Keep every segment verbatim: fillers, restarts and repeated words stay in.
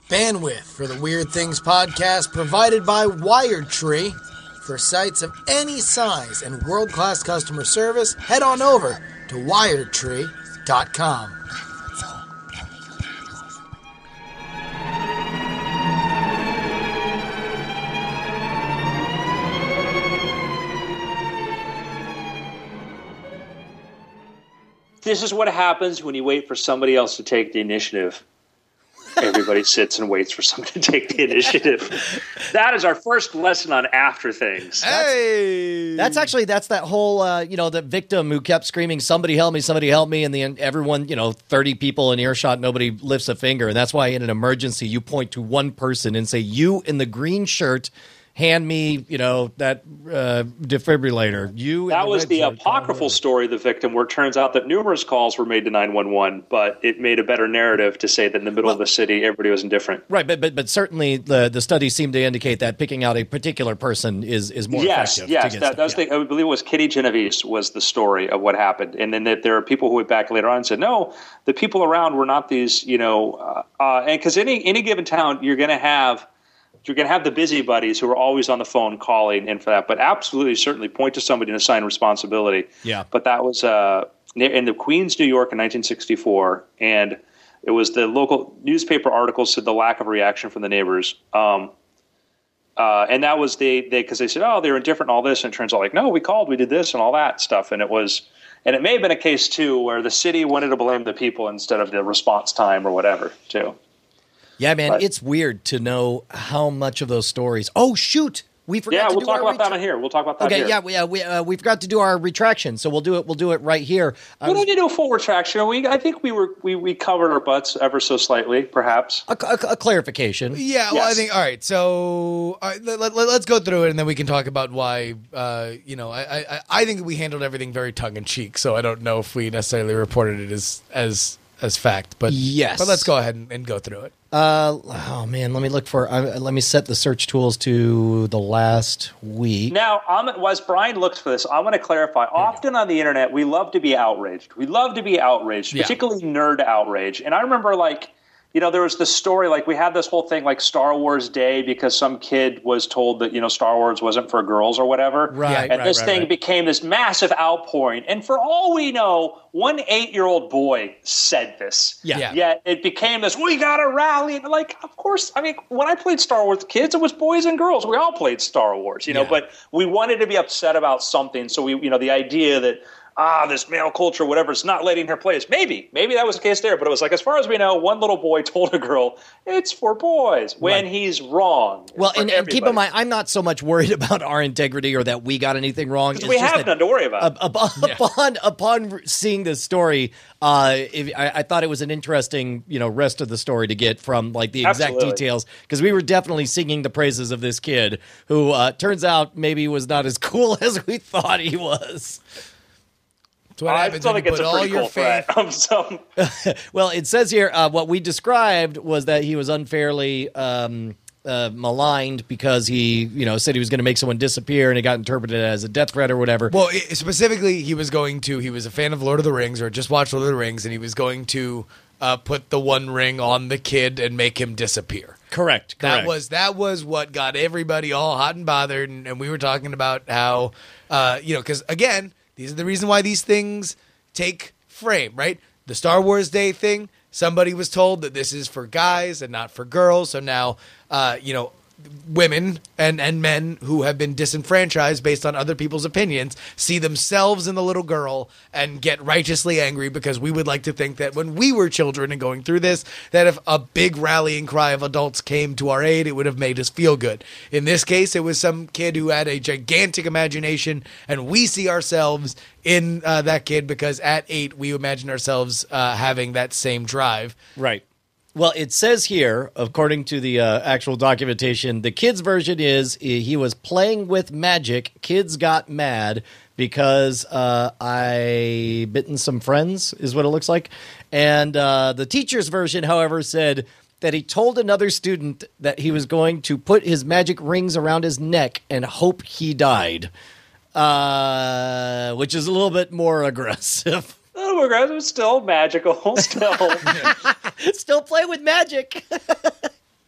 Bandwidth for the Weird Things podcast provided by Wired Tree. For sites of any size and world-class customer service, head on over to wired tree dot com. This is what happens when you wait for somebody else to take the initiative. Everybody sits and waits for somebody to take the initiative. That is our first lesson on after things. Hey, that's actually that's that whole uh, you know the victim who kept screaming, "Somebody help me! Somebody help me!" And the everyone you know thirty people in earshot, nobody lifts a finger, and that's why in an emergency you point to one person and say, "You in the green shirt, hand me, you know, that uh, defibrillator." You. That the was the shirt, apocryphal story of the victim, where it turns out that numerous calls were made to nine one one, but it made a better narrative to say that in the middle well, of the city, everybody was indifferent. Right, but but but certainly the the studies seem to indicate that picking out a particular person is is more yes, effective. Yes, yes, that, that was yeah. the, I believe it was Kitty Genovese was the story of what happened, and then that there are people who went back later on and said, no, the people around were not these, you know, uh, uh, and because any any given town, you're going to have. You're going to have the busybodies who are always on the phone calling in for that, but absolutely, certainly point to somebody and assign responsibility. Yeah. But that was uh, in the Queens, New York in nineteen sixty-four, and it was the local newspaper articles said the lack of reaction from the neighbors. Um, uh, and that was the, they, because they said, oh, they're indifferent and all this, and it turns out like, no, we called, we did this and all that stuff. And it was, and it may have been a case too where the city wanted to blame the people instead of the response time or whatever too. Yeah, man, but, it's weird to know how much of those stories. Oh, shoot. We forgot yeah, to we'll do talk our about retra- that on here. We'll talk about that okay, here. yeah, we, uh, we, uh, we forgot to do our retraction, so we'll do it We'll do it right here. We don't need to do a full retraction. We, I think we were we, we covered our butts ever so slightly, perhaps. A, a, a clarification. Yeah, well, Yes. I think, all right, so all right, let, let, let's go through it, and then we can talk about why, uh, you know, I, I, I think we handled everything very tongue-in-cheek, so I don't know if we necessarily reported it as as as fact, but yes. But let's go ahead and, and go through it. Uh, oh, man, let me look for, uh, let me set the search tools to the last week. Now, um, as Brian looks for this, I want to clarify. Often on the internet, we love to be outraged. We love to be outraged, Yeah. particularly nerd outrage. And I remember, like, you know, there was this story, like we had this whole thing like Star Wars Day because some kid was told that, you know, Star Wars wasn't for girls or whatever. Right, And right, this right, thing right. became this massive outpouring. And for all we know, one eight-year-old boy said this. Yeah. Yeah. Yet it became this, we got to rally. And like, of course, I mean, when I played Star Wars with kids, it was boys and girls. We all played Star Wars, you know, Yeah. but we wanted to be upset about something. So we, you know, the idea that, ah, this male culture, whatever, is not letting her play. Maybe, maybe that was the case there. But it was like, as far as we know, one little boy told a girl, it's for boys, when Right. he's wrong. Well, for and, and keep everybody. in mind, I'm not so much worried about our integrity or that we got anything wrong. It's we just have that, none to worry about. uh, upon, upon upon seeing this story, uh, if, I, I thought it was an interesting, you know, rest of the story to get from like the exact Absolutely. details, because we were definitely singing the praises of this kid who uh, turns out maybe was not as cool as we thought he was. That's what I happens still when think you it's put a all pretty your cool faith. threat. Um, so, Well, it says here uh, what we described was that he was unfairly um, uh, maligned because he, you know, said he was going to make someone disappear, and it got interpreted as a death threat or whatever. Well, it, specifically, he was going to, he was a fan of Lord of the Rings, or just watched Lord of the Rings, and he was going to uh, put the One Ring on the kid and make him disappear. correct, correct. That was that was what got everybody all hot and bothered, and, and we were talking about how, uh, you know, because again, these are the reason why these things take frame, right? The Star Wars Day thing, somebody was told that this is for guys and not for girls, so now, uh, you know, women and, and men who have been disenfranchised based on other people's opinions see themselves in the little girl and get righteously angry because we would like to think that when we were children and going through this, that if a big rallying cry of adults came to our aid, it would have made us feel good. In this case, it was some kid who had a gigantic imagination, and we see ourselves in uh, that kid because at eight, we imagine ourselves uh, having that same drive. Right. Well, it says here, according to the uh, actual documentation, the kid's version is he was playing with magic. Kids got mad because uh, I bitten some friends, is what it looks like. And uh, the teacher's version, however, said that he told another student that he was going to put his magic rings around his neck and hope he died, uh, which is a little bit more aggressive. oh my God, it was still magical. Still. Still play with magic.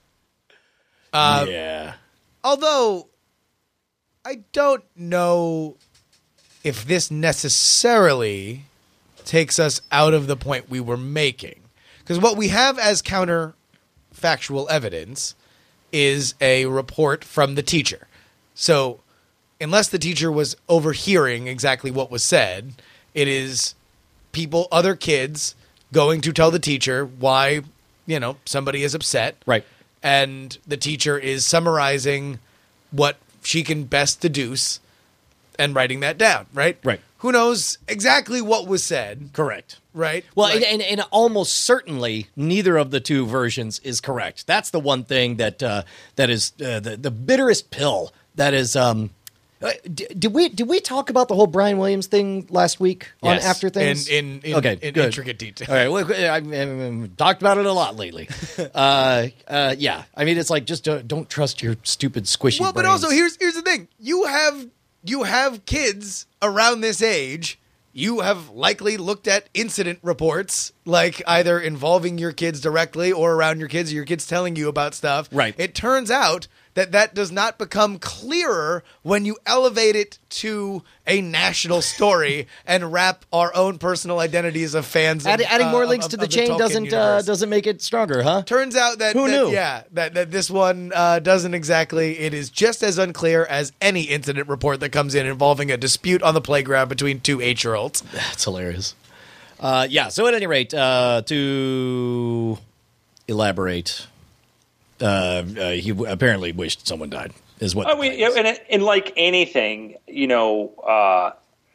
Uh, yeah. Although, I don't know if this necessarily takes us out of the point we were making. Because what we have as counterfactual evidence is a report from the teacher. So, unless the teacher was overhearing exactly what was said, it is people, other kids, going to tell the teacher why, you know, somebody is upset. Right. And the teacher is summarizing what she can best deduce and writing that down, right? Right. Who knows exactly what was said, Correct. right? Well, Like- and, and, and almost certainly neither of the two versions is correct. That's the one thing that uh, that is uh, the the bitterest pill. That is. Um, uh, did, did we did we talk about the whole Brian Williams thing last week on Yes, After Things? in in, in, okay, in good. intricate detail. All right, well, I've, I've talked about it a lot lately. uh, uh, yeah, I mean, it's like just don't, don't trust your stupid squishy. Well, but brains. also here's here's the thing: you have you have kids around this age. You have likely looked at incident reports, like either involving your kids directly or around your kids, or your kids telling you about stuff. Right. It turns out that that does not become clearer when you elevate it to a national story and wrap our own personal identities of fans. Add, of, adding more uh, links of- to of the chain Tolkien doesn't uh, universe. doesn't make it stronger, huh? Turns out that, Who that- knew? yeah, that, that this one uh, doesn't exactly. It is just as unclear as any incident report that comes in involving a dispute on the playground between two eight-year-olds. That's hilarious. Uh, yeah. So at any rate, uh, to elaborate, uh, uh, he w- apparently wished someone died. Is what? I the mean, claim you know, is. and, it- and like anything, you know, uh,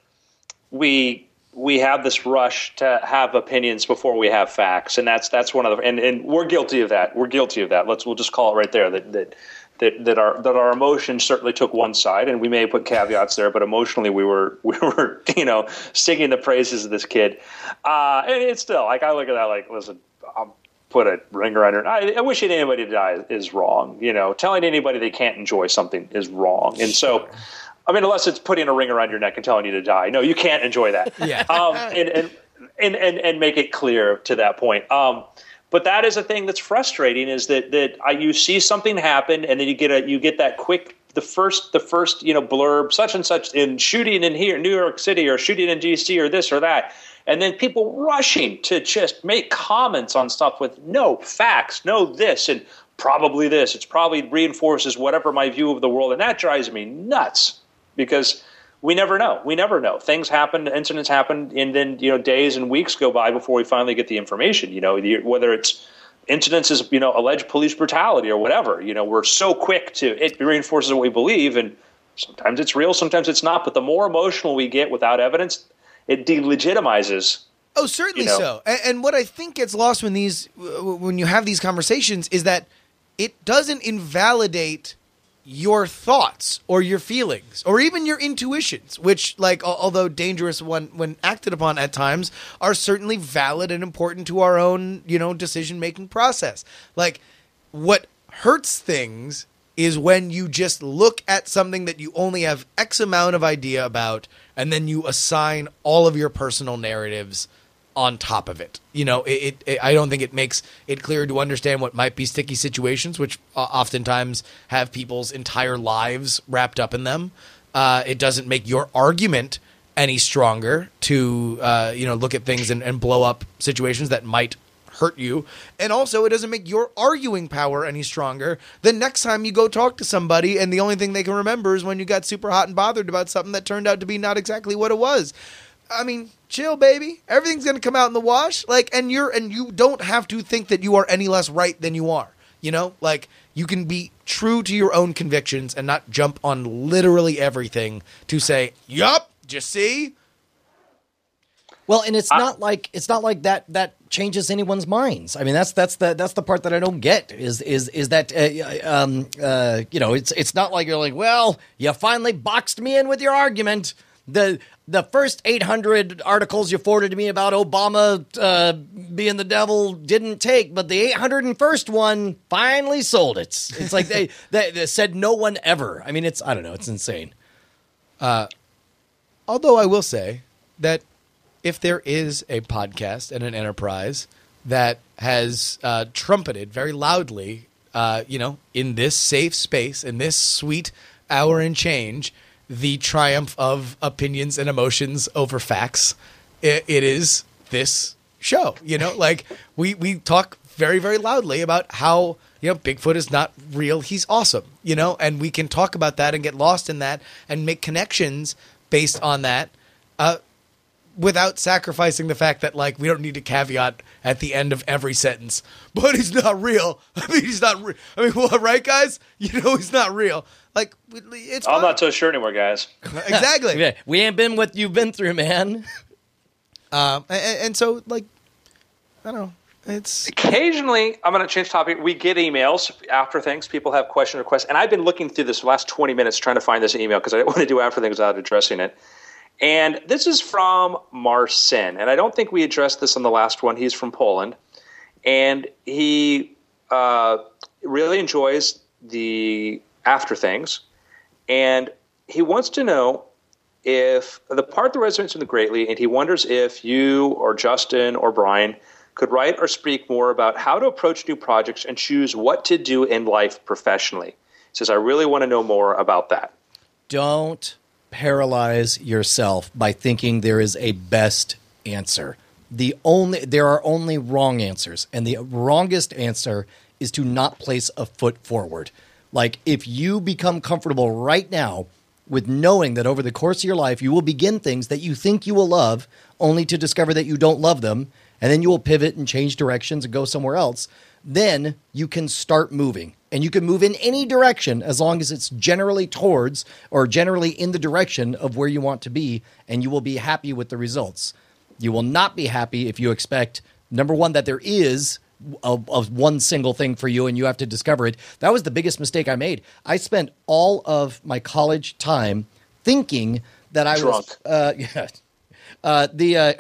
we we have this rush to have opinions before we have facts, and that's that's one of the and, and we're guilty of that. We're guilty of that. Let's we'll just call it right there that that that that our that our emotions certainly took one side, and we may have put caveats there, but emotionally we were we were you know singing the praises of this kid, uh, and it's still like I look at that like listen. I'm, Put a ringer under. I, I wishing anybody to die is wrong. You know, telling anybody they can't enjoy something is wrong. And so, I mean, unless it's putting a ring around your neck and telling you to die, no, you can't enjoy that. Yeah. Um, and, and and and and make it clear to that point. Um, but that is a thing that's frustrating. Is that that I, you see something happen and then you get a you get that quick the first the first you know blurb such and such in shooting in here New York City or shooting in D C or this or that. And then people rushing to just make comments on stuff with no facts, no this, and probably this. It's probably reinforces whatever my view of the world. And that drives me nuts because we never know. We never know. Things happen, incidents happen, and then you know days and weeks go by before we finally get the information. You know, whether it's incidents as you know alleged police brutality or whatever. You know, we're so quick to it reinforces what we believe, and sometimes it's real, sometimes it's not. But the more emotional we get without evidence, it delegitimizes. Oh, certainly You know. so. And, and what I think gets lost when these, when you have these conversations, is that it doesn't invalidate your thoughts or your feelings or even your intuitions, which, like, al- although dangerous when when acted upon at times, are certainly valid and important to our own, you know, decision making process. Like, what hurts things is when you just look at something that you only have X amount of idea about, and then you assign all of your personal narratives on top of it. You know, it, it, it I don't think it makes it clear to understand what might be sticky situations, which uh, oftentimes have people's entire lives wrapped up in them. Uh, it doesn't make your argument any stronger to, uh, you know, look at things and, and blow up situations that might hurt you. And also, it doesn't make your arguing power any stronger the next time you go talk to somebody and the only thing they can remember is when you got super hot and bothered about something that turned out to be not exactly what it was. I mean, chill, baby. Everything's going to come out in the wash. Like, and you're, and you don't have to think that you are any less right than you are. You know, like, you can be true to your own convictions and not jump on literally everything to say, yup, just see. Well, and it's not like it's not like that that changes anyone's minds. I mean, that's that's the that's the part that I don't get is is is that uh, um uh you know it's it's not like you're like, well, you finally boxed me in with your argument. The the first eight hundred articles you forwarded to me about Obama uh, being the devil didn't take, but the eight hundred first one finally sold it. It's like they, they they said no one ever. I mean, it's I don't know, it's insane. Although I will say that if there is a podcast and an enterprise that has uh, trumpeted very loudly uh, you know, in this safe space, in this sweet hour and change, the triumph of opinions and emotions over facts. It, it is this show, you know, like we, we talk very, very loudly about how, you know, Bigfoot is not real. He's awesome, you know, and we can talk about that and get lost in that and make connections based on that, uh, without sacrificing the fact that, like, we don't need a caveat at the end of every sentence. But he's not real. I mean, he's not real. I mean, well, right, guys? You know he's not real. Like, it's I'm fine. not so sure anymore, guys. Exactly. Yeah, we ain't been what you've been through, man. Um, and, and so, like, I don't know. It's Occasionally, I'm going to change topic. We get emails after things. People have question requests. And I've been looking through this last twenty minutes trying to find this email because I didn't want to do after things without addressing it. And this is from Marcin. And I don't think we addressed this on the last one. He's from Poland. And he uh, really enjoys the after things. And he wants to know if the part that resonates with him greatly, and he wonders if you or Justin or Brian could write or speak more about how to approach new projects and choose what to do in life professionally. He says, I really want to know more about that. Don't paralyze yourself by thinking there is a best answer. The only there are only wrong answers, and the wrongest answer is to not place a foot forward. Like, if you become comfortable right now with knowing that over the course of your life you will begin things that you think you will love, only to discover that you don't love them, and then you will pivot and change directions and go somewhere else, then you can start moving. And you can move in any direction as long as it's generally towards or generally in the direction of where you want to be, and you will be happy with the results. You will not be happy if you expect, number one, that there is a, a one single thing for you and you have to discover it. That was the biggest mistake I made. I spent all of my college time thinking that I Drunk. was uh, yeah, uh, the uh,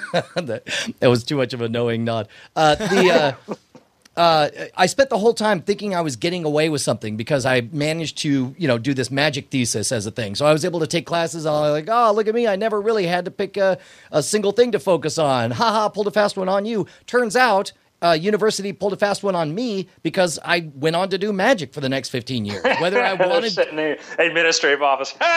that was too much of a knowing nod. Uh, the uh, Uh, I spent the whole time thinking I was getting away with something because I managed to, you know, do this magic thesis as a thing. So I was able to take classes. I was like, oh, look at me. I never really had to pick a, a single thing to focus on. Ha ha, pulled a fast one on you. Turns out, uh, university pulled a fast one on me because I went on to do magic for the next fifteen years. Whether I wanted Sit in the administrative office. Well,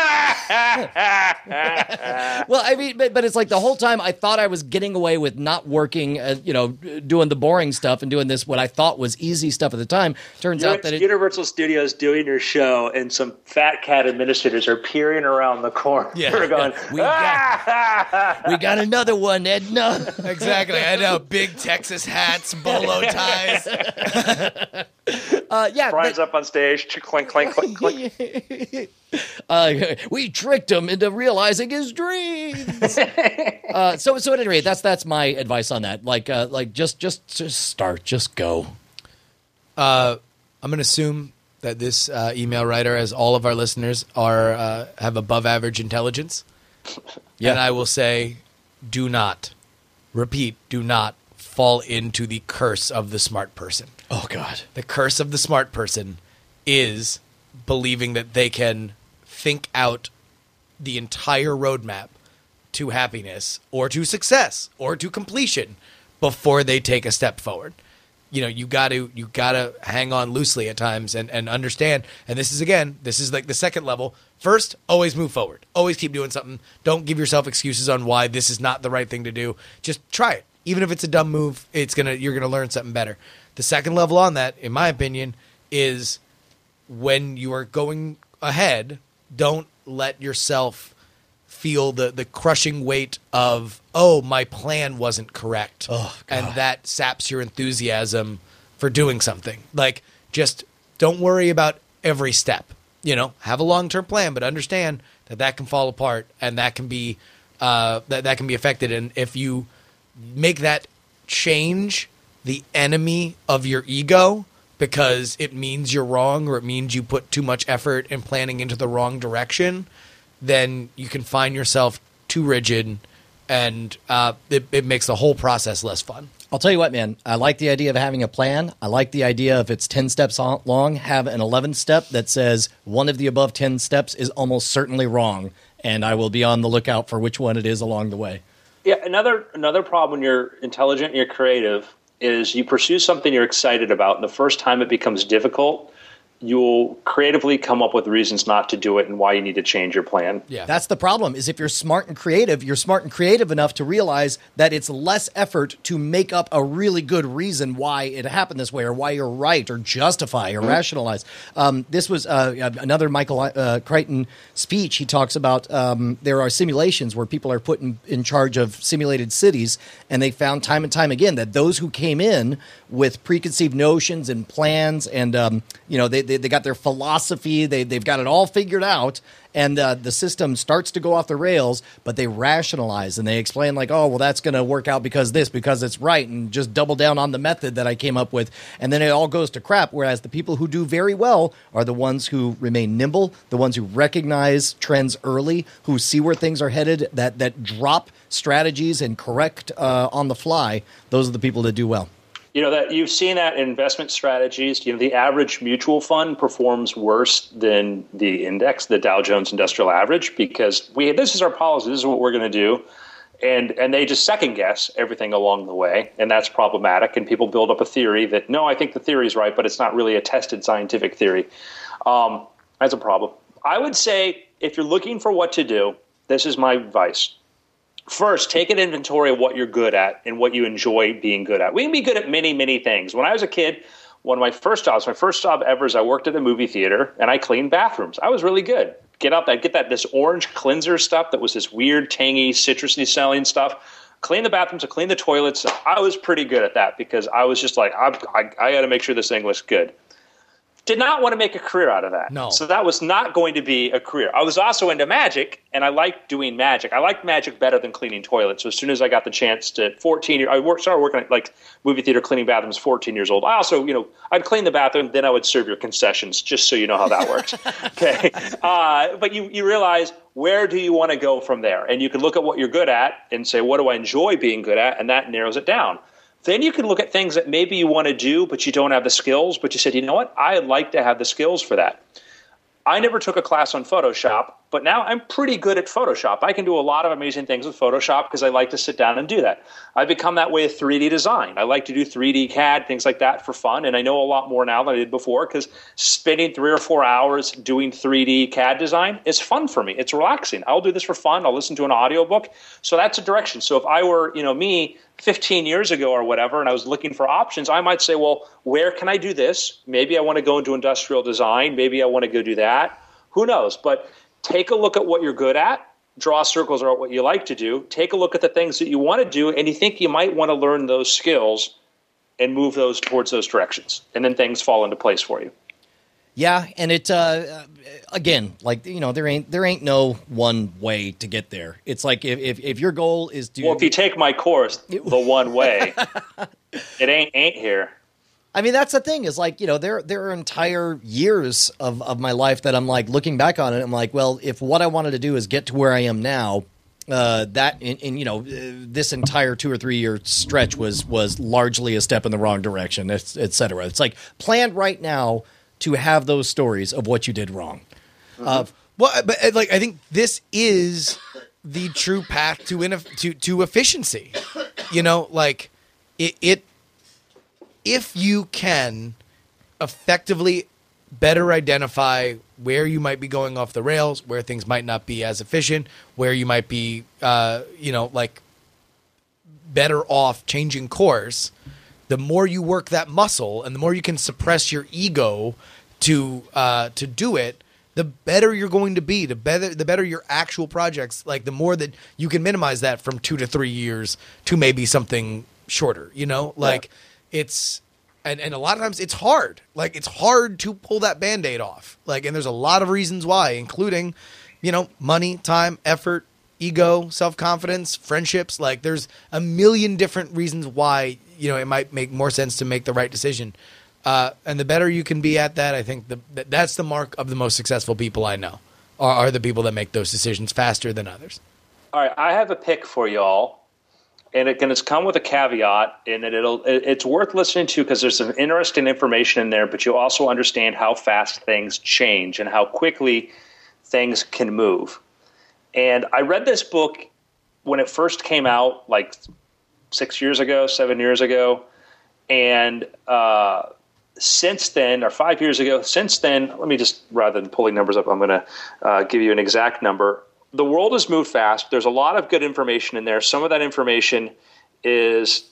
I mean, but, but it's like the whole time I thought I was getting away with not working, uh, you know, doing the boring stuff and doing this, what I thought was easy stuff at the time. Turns You're out that at it, Universal Studios doing your show, and some fat cat administrators are peering around the corner. Yeah. They're going, we got, we got another one, Edna. exactly. I know. Big Texas hats, bolo ties. Uh, yeah, Brian's but, up on stage. Clink, clink, clink, clink. uh, we tricked him into realizing his dreams. uh, so, so at any rate, that's that's my advice on that. Like, uh, like just, just, just start, just go. Uh, I'm going to assume that this uh, email writer, as all of our listeners, are uh, have above average intelligence. Yeah. And I will say, do not, repeat, do not fall into the curse of the smart person. Oh God, The curse of the smart person is believing that they can think out the entire roadmap to happiness or to success or to completion before they take a step forward. You know, you got to you got to hang on loosely at times and, and understand. And this is, again, this is like the second level. First, always move forward. Always keep doing something. Don't give yourself excuses on why this is not the right thing to do. Just try it. Even if it's a dumb move, it's gonna you're gonna learn something better. The second level on that, in my opinion, is when you are going ahead, don't let yourself feel the, the crushing weight of, oh, my plan wasn't correct. Oh, God. And that saps your enthusiasm for doing something. Like, just don't worry about every step. You know, have a long-term plan, but understand that that can fall apart and that can be uh, that, that can be affected. And if you make that change the enemy of your ego because it means you're wrong or it means you put too much effort in planning into the wrong direction, then you can find yourself too rigid and uh, it, it makes the whole process less fun. I'll tell you what, man. I like the idea of having a plan. I like the idea if it's ten steps long, have an eleventh step that says one of the above ten steps is almost certainly wrong, and I will be on the lookout for which one it is along the way. Yeah, another another problem when you're intelligent and you're creative is you pursue something you're excited about, and the first time it becomes difficult, you'll creatively come up with reasons not to do it and why you need to change your plan. Yeah. That's the problem, is if you're smart and creative, you're smart and creative enough to realize that it's less effort to make up a really good reason why it happened this way, or why you're right, or justify or mm-hmm. rationalize. Um, this was uh, another Michael uh, Crichton speech. He talks about um, there are simulations where people are put in, in charge of simulated cities, and they found time and time again that those who came in with preconceived notions and plans, and um, you know they, they they got their philosophy, they they've got it all figured out, and uh, the system starts to go off the rails, but they rationalize and they explain like, oh, well, that's going to work out because this, because it's right, and just double down on the method that I came up with, and then it all goes to crap. Whereas the people who do very well are the ones who remain nimble, the ones who recognize trends early, who see where things are headed, that that drop strategies and correct uh, on the fly. Those are the people that do well. You know, that you've seen that in investment strategies. You know, the average mutual fund performs worse than the index, the Dow Jones Industrial Average, because we this is our policy. This is what we're going to do, and and they just second guess everything along the way, and that's problematic. And people build up a theory that no, I think the theory is right, but it's not really a tested scientific theory. Um, that's a problem. I would say if you're looking for what to do, this is my advice. First, take an inventory of what you're good at and what you enjoy being good at. We can be good at many, many things. When I was a kid, one of my first jobs, my first job ever is I worked at a movie theater and I cleaned bathrooms. I was really good. Get out, I'd get that this orange cleanser stuff that was this weird, tangy, citrusy smelling stuff. Clean the bathrooms, clean the toilets. I was pretty good at that because I was just like, I, I, I got to make sure this thing looks good. Did not want to make a career out of that. No. So that was not going to be a career. I was also into magic, and I liked doing magic. I liked magic better than cleaning toilets. So as soon as I got the chance to fourteen, I worked, started working at like movie theater cleaning bathrooms. fourteen years old. I also, you know, I'd clean the bathroom, then I would serve your concessions, just so you know how that works. Okay, uh, but you you realize where do you want to go from there, and you can look at what you're good at and say, what do I enjoy being good at, and that narrows it down. Then you can look at things that maybe you want to do, but you don't have the skills, but you said, you know what, I'd like to have the skills for that. I never took a class on Photoshop, but now I'm pretty good at Photoshop. I can do a lot of amazing things with Photoshop because I like to sit down and do that. I've become that way with three D design. I like to do three D C A D, things like that for fun, and I know a lot more now than I did before because spending three or four hours doing three D C A D design is fun for me. It's relaxing. I'll do this for fun. I'll listen to an audiobook. So that's a direction. So if I were, you know, me fifteen years ago or whatever, and I was looking for options, I might say, well, where can I do this? Maybe I want to go into industrial design. Maybe I want to go do that. Who knows? But take a look at what you're good at. Draw circles around what you like to do. Take a look at the things that you want to do, and you think you might want to learn those skills and move those towards those directions. And then things fall into place for you. Yeah, and it uh, again, like, you know, there ain't there ain't no one way to get there. It's like if if, if your goal is to well, if you take my course, the one way, it ain't ain't here. I mean, that's the thing is like, you know, there there are entire years of, of my life that I'm like looking back on it. I'm like, well, if what I wanted to do is get to where I am now, uh, that in, in you know, uh, this entire two or three year stretch was was largely a step in the wrong direction, et, et cetera. It's like plan right now to have those stories of what you did wrong. Mm-hmm. Uh, well, but like I think this is the true path to ineff- to to efficiency. You know, like it, it if you can effectively better identify where you might be going off the rails, where things might not be as efficient, where you might be, uh, you know, like better off changing course. The more you work that muscle and the more you can suppress your ego to uh, to do it, the better you're going to be. The better the better your actual projects. Like the more that you can minimize that from two to three years to maybe something shorter. You know, like yeah. it's and, and a lot of times it's hard. Like it's hard to pull that Band-Aid off. Like, and there's a lot of reasons why, including, you know, money, time, effort, ego, self-confidence, friendships. Like there's a million different reasons why, you know, it might make more sense to make the right decision. Uh, and the better you can be at that, I think the, that's the mark of the most successful people I know are, are the people that make those decisions faster than others. All right, I have a pick for y'all, and it can it's come with a caveat, and it, it'll it, it's worth listening to because there's some interesting information in there, but you also understand how fast things change and how quickly things can move. And I read this book when it first came out, like six years ago, seven years ago, and uh, since then, or five years ago, since then, let me just, rather than pulling numbers up, I'm going to uh, give you an exact number. The world has moved fast. There's a lot of good information in there. Some of that information is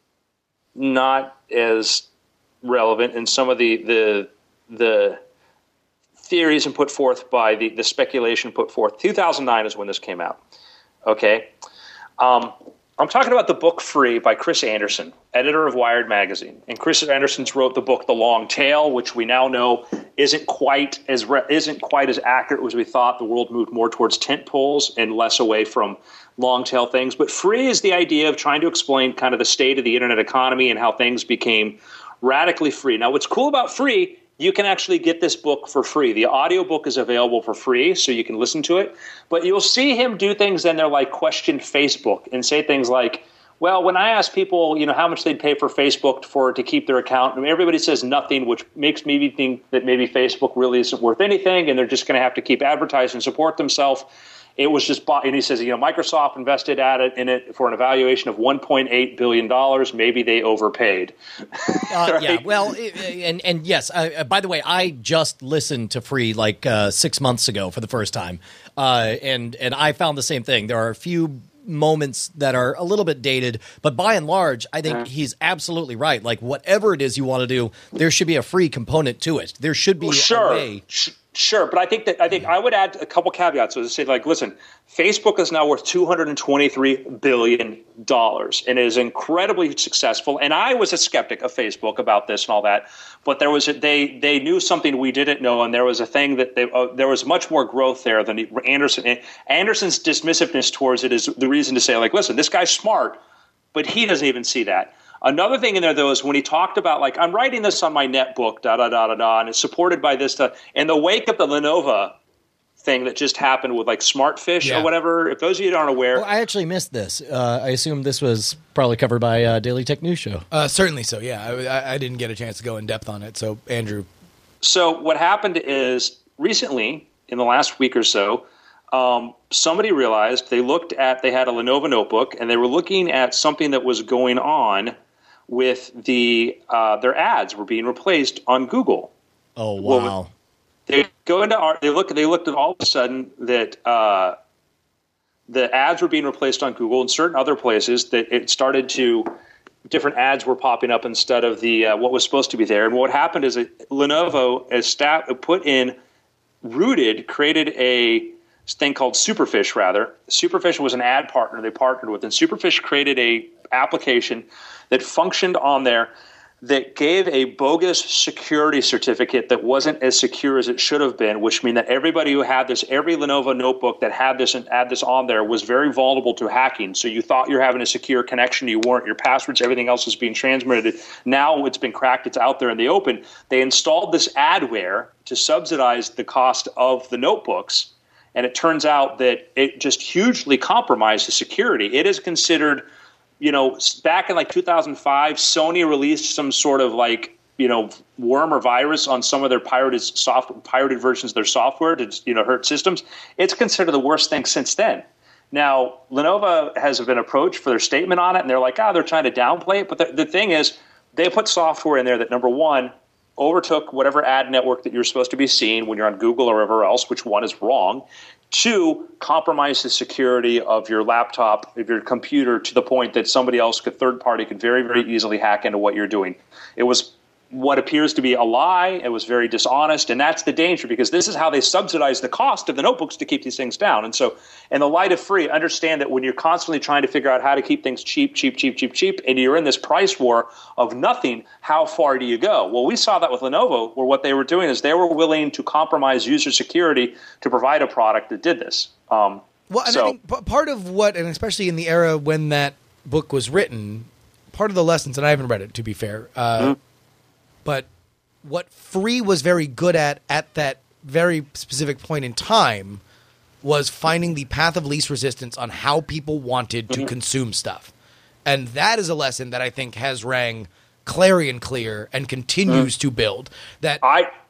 not as relevant, and some of the the the theories and put forth by the, the speculation put forth. two thousand nine is when this came out. Okay. Um, I'm talking about the book Free by Chris Anderson, editor of Wired Magazine. And Chris Anderson wrote the book The Long Tail, which we now know isn't quite as re- isn't quite as accurate as we thought. The world moved more towards tent poles and less away from long tail things. But Free is the idea of trying to explain kind of the state of the internet economy and how things became radically free. Now, what's cool about Free, you can actually get this book for free. The audiobook is available for free, so you can listen to it. But you'll see him do things in there like question Facebook and say things like, well, when I ask people, you know, how much they'd pay for Facebook for to keep their account, I mean, everybody says nothing, which makes me think that maybe Facebook really isn't worth anything, and they're just going to have to keep advertising and support themselves. It was just bought, and he says, you know, Microsoft invested at it in it for an evaluation of one point eight billion dollars. Maybe they overpaid. uh, right? Yeah, well, and and yes. Uh, by the way, I just listened to Free like uh, six months ago for the first time, uh, and and I found the same thing. There are a few moments that are a little bit dated, but by and large, I think he's absolutely right. Like whatever it is you want to do, there should be a free component to it. There should be well, sure. a way. Sure, but I think that I think I would add a couple caveats. So to say, like, listen, Facebook is now worth two hundred twenty-three billion dollars and is incredibly successful. And I was a skeptic of Facebook about this and all that, but there was a, they they knew something we didn't know, and there was a thing that they, uh, there was much more growth there than Anderson. Anderson's dismissiveness towards it is the reason to say, like, listen, this guy's smart, but he doesn't even see that. Another thing in there, though, is when he talked about, like, I'm writing this on my netbook, da, da, da, da, da, and it's supported by this stuff. In the wake of the Lenovo thing that just happened with, like, Smartfish yeah. or whatever, if those of you aren't aware. Well, I actually missed this. Uh, I assume this was probably covered by uh, Daily Tech News Show. Uh, certainly so, yeah. I, I didn't get a chance to go in depth on it. So, Andrew. So what happened is recently, in the last week or so, Um, somebody realized they looked at, they had a Lenovo notebook, and they were looking at something that was going on with the, uh, their ads were being replaced on Google. Oh, wow. Well, they go into our, they look, they looked at all of a sudden that, uh, the ads were being replaced on Google and certain other places that it started to, different ads were popping up instead of the, uh, what was supposed to be there. And what happened is that Lenovo as staff put in, rooted, created a, thing called Superfish, rather. Superfish was an ad partner they partnered with, and Superfish created a application that functioned on there that gave a bogus security certificate that wasn't as secure as it should have been, which means that everybody who had this, every Lenovo notebook that had this and had this on there was very vulnerable to hacking. So you thought you're having a secure connection, you weren't. Your passwords, everything else was being transmitted. Now it's been cracked, it's out there in the open. They installed this adware to subsidize the cost of the notebooks. And it turns out that it just hugely compromised the security. It is considered, you know, back in like two thousand five, Sony released some sort of like, you know, worm or virus on some of their pirated soft, pirated versions of their software to, you know, hurt systems. It's considered the worst thing since then. Now, Lenovo has been approached for their statement on it, and they're like, ah, oh, they're trying to downplay it. But the, the thing is, they put software in there that, number one, overtook whatever ad network that you're supposed to be seeing when you're on Google or wherever else, which one is wrong. Two, compromise the security of your laptop, of your computer, to the point that somebody else, could third party, could very, very easily hack into what you're doing. It was what appears to be a lie. It was very dishonest, and that's the danger, because this is how they subsidize the cost of the notebooks to keep these things down. And so, in the light of Free, understand that when you're constantly trying to figure out how to keep things cheap, cheap, cheap, cheap, cheap, and you're in this price war of nothing, how far do you go? Well, we saw that with Lenovo, where what they were doing is they were willing to compromise user security to provide a product that did this. Um, well, and so, I think p- part of what, and especially in the era when that book was written, part of the lessons, and I haven't read it, to be fair, uh, mm-hmm. but what Free was very good at at that very specific point in time was finding the path of least resistance on how people wanted to mm-hmm. consume stuff. And that is a lesson that I think has rang clarion clear and continues mm-hmm. to build. That I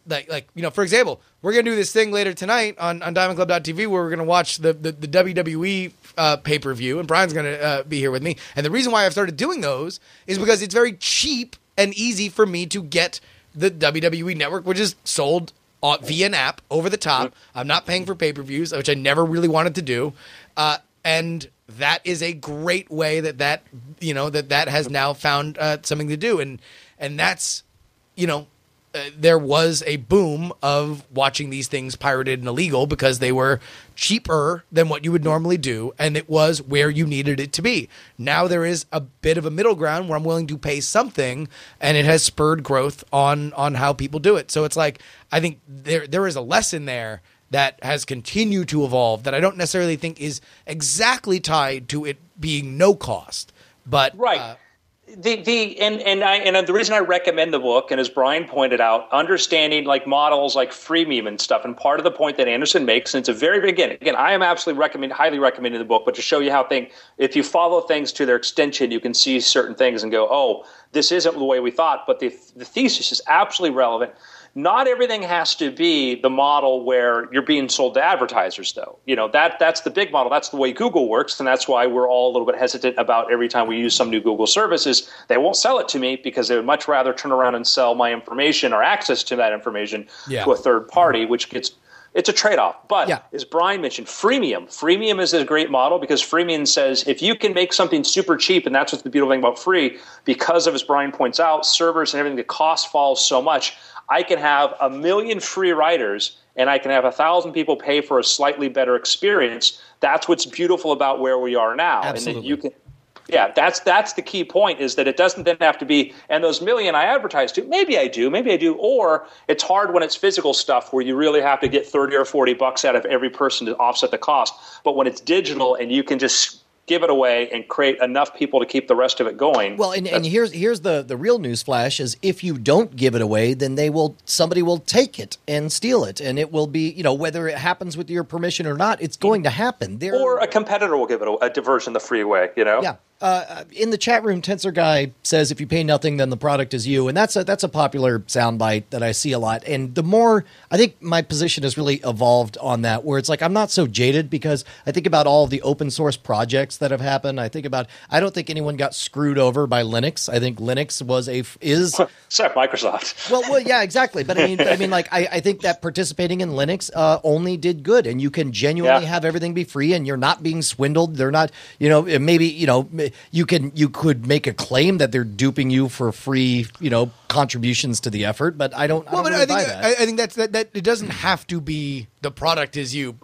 like, like you know, for example, we're going to do this thing later tonight on, on diamond club dot t v where we're going to watch the, the, the W W E uh, pay-per-view, and Brian's going to uh, be here with me. And the reason why I've started doing those is because it's very cheap and easy for me to get the W W E Network, which is sold uh, via an app over the top. I'm not paying for pay-per-views, which I never really wanted to do. Uh, and that is a great way that that, you know, that that has now found uh, something to do. And, and that's, you know, Uh, there was a boom of watching these things pirated and illegal because they were cheaper than what you would normally do, and it was where you needed it to be. Now there is a bit of a middle ground where I'm willing to pay something, and it has spurred growth on on how people do it. So it's like, I think there there is a lesson there that has continued to evolve that I don't necessarily think is exactly tied to it being no cost. But right. Uh, The the and and I and the reason I recommend the book, and as Brian pointed out, understanding like models like freemium and stuff, and part of the point that Anderson makes, and it's a very again again I am absolutely recommend highly recommending the book, but to show you how thing if you follow things to their extension, you can see certain things and go, oh, this isn't the way we thought, but the the thesis is absolutely relevant. Not everything has to be the model where you're being sold to advertisers, though. You know, that that's the big model. That's the way Google works, and that's why we're all a little bit hesitant about every time we use some new Google services. They won't sell it to me because they would much rather turn around and sell my information or access to that information yeah. to a third party, which gets it's a trade-off. But yeah. as Brian mentioned, freemium. Freemium is a great model because freemium says if you can make something super cheap, and that's what's the beautiful thing about free, because of, as Brian points out, servers and everything, the cost falls so much. I can have a million free writers and I can have a thousand people pay for a slightly better experience. That's what's beautiful about where we are now. Absolutely. And that you can, yeah, that's that's the key point is that it doesn't then have to be, and those million I advertise to, maybe I do, maybe I do, or it's hard when it's physical stuff where you really have to get thirty or forty bucks out of every person to offset the cost. But when it's digital and you can just give it away and create enough people to keep the rest of it going. Well, and, and here's here's the, the real news flash is if you don't give it away, then they will somebody will take it and steal it, and it will be, you know, whether it happens with your permission or not, it's going to happen. There, or a competitor will give it a, a diversion the free way, you know? Yeah. Uh, in the chat room, Tensor Guy says, "If you pay nothing, then the product is you," and that's a that's a popular soundbite that I see a lot. And the more I think my position has really evolved on that, where it's like I'm not so jaded because I think about all of the open source projects that have happened. I think about I don't think anyone got screwed over by Linux. I think Linux was a is except Microsoft. well, well, yeah, exactly. But I mean, but I mean, like I, I think that participating in Linux uh, only did good, and you can genuinely yeah. have everything be free, and you're not being swindled. They're not, you know, maybe you know. You can you could make a claim that they're duping you for free, you know, contributions to the effort, but I don't. I well, don't but really I think buy that. I, I think that's that, that. It doesn't have to be the product is you.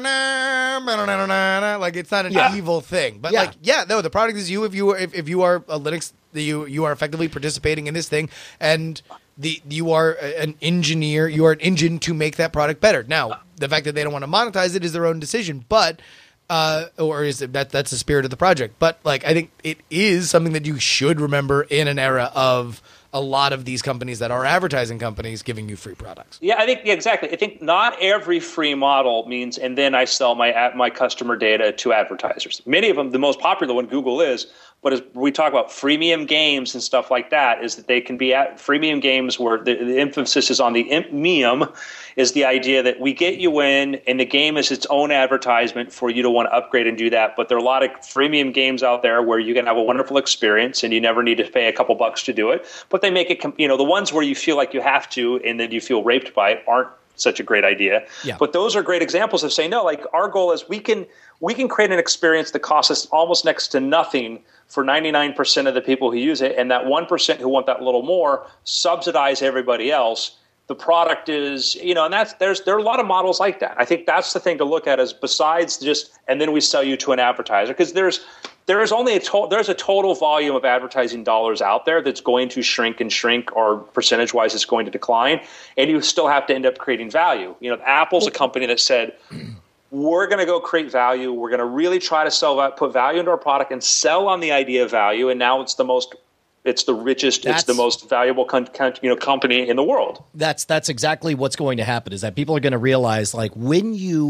Like it's not an Yeah. evil thing, but Yeah. like yeah, no, the product is you. If you are if, if you are a Linux, you you are effectively participating in this thing, and the you are an engineer. You are an engine to make that product better. Now, the fact that they don't want to monetize it is their own decision, but. Uh, or is it that that's the spirit of the project? But like, I think it is something that you should remember in an era of a lot of these companies that are advertising companies giving you free products. Yeah, I think yeah, exactly. I think not every free model means, and then I sell my my customer data to advertisers. Many of them, the most popular one, Google is. But as we talk about freemium games and stuff like that, is that they can be at freemium games where the, the emphasis is on the mium, is the idea that we get you in, and the game is its own advertisement for you to want to upgrade and do that. But there are a lot of freemium games out there where you can have a wonderful experience, and you never need to pay a couple bucks to do it. But they make it, you know, the ones where you feel like you have to, and then you feel raped by it, aren't such a great idea. Yeah. But those are great examples of saying, no, like our goal is we can we can create an experience that costs us almost next to nothing for ninety-nine percent of the people who use it, and that one percent who want that little more subsidize everybody else. The product is, you know, and that's there's there are a lot of models like that. I think that's the thing to look at is besides just, and then we sell you to an advertiser, because there's there is only a to, there's a total volume of advertising dollars out there that's going to shrink and shrink, or percentage wise, it's going to decline, and you still have to end up creating value. You know, Apple's a company that said, we're going to go create value. We're going to really try to sell that, put value into our product, and sell on the idea of value. And now it's the most, it's the richest, That's, it's the most valuable, con, con, you know, company in the world. That's that's exactly what's going to happen. Is that people are going to realize, like, when you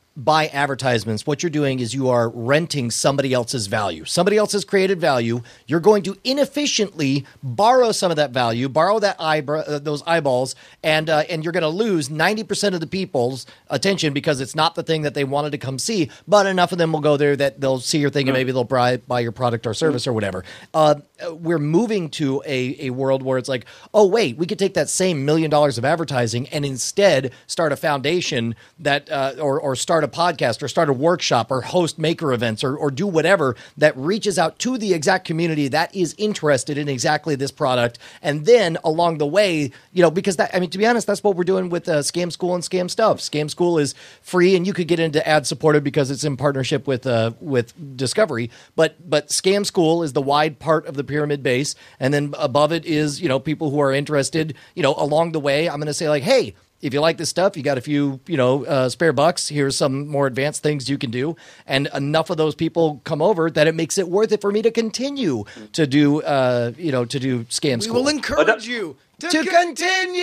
buy advertisements, what you're doing is you are renting somebody else's value. Somebody else has created value. You're going to inefficiently borrow some of that value, borrow that eyebrow, uh, those eyeballs, and uh, and you're going to lose ninety percent of the people's attention because it's not the thing that they wanted to come see, but enough of them will go there that they'll see your thing and maybe they'll buy, buy your product or service or whatever. Uh, we're moving to a, a world where it's like, oh, wait, we could take that same million dollars of advertising and instead start a foundation that uh, or, or start a podcast or start a workshop or host maker events or, or do whatever that reaches out to the exact community that is interested in exactly this product. And then along the way, you know, because that, I mean, to be honest, that's what we're doing with uh, Scam School and Scam Stuff. Scam School is free and you could get into ad supported because it's in partnership with, uh, with Discovery. But, but Scam School is the wide part of the pyramid base. And then above it is, you know, people who are interested, you know, along the way, I'm going to say like, hey, if you like this stuff, you got a few, you know, uh, spare bucks. Here's some more advanced things you can do. And enough of those people come over that it makes it worth it for me to continue to do, uh, you know, to do Scam School. We will encourage you to, to continue.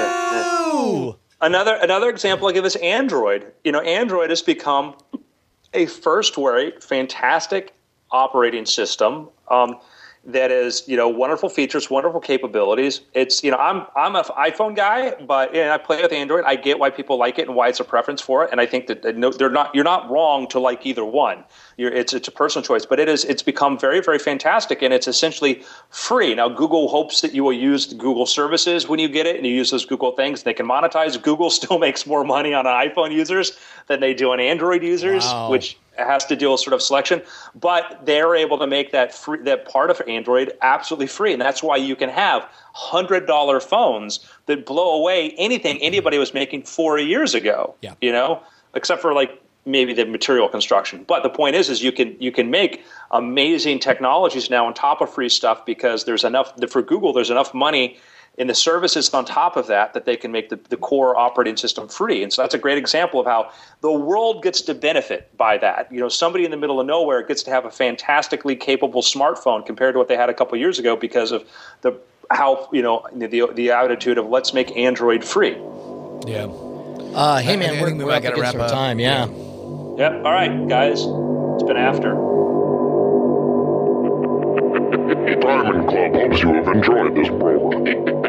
Yeah. Another another example I give is Android. You know, Android has become a first-rate, fantastic operating system. Um, that is, you know, wonderful features, wonderful capabilities. It's, you know, I'm I'm an iPhone guy, but and I play with Android. I get why people like it and why it's a preference for it, and I think that no, they're not. You're not wrong to like either one. You're, it's it's a personal choice, but it is it's become very very fantastic, and it's essentially free. Now, Google hopes that you will use the Google services when you get it, and you use those Google things. They can monetize. Google still makes more money on iPhone users than they do on Android users, wow. which has to deal with sort of selection, but they're able to make that free, that part of Android absolutely free, and that's why you can have one hundred dollars phones that blow away anything anybody was making four years ago. Yeah. You know, except for like maybe the material construction. But the point is, is you can you can make amazing technologies now on top of free stuff because there's enough for Google. There's enough money in the services on top of that that they can make the, the core operating system free. And so that's a great example of how the world gets to benefit by that. You know, somebody in the middle of nowhere gets to have a fantastically capable smartphone compared to what they had a couple of years ago because of the how, you know, the the attitude of let's make Android free. Yeah. Uh, hey, I- man, I we're, think we we're might up gotta against wrap our up. time. Yeah. Yep. All right, guys. It's been after. Diamond Club hopes you have enjoyed this program.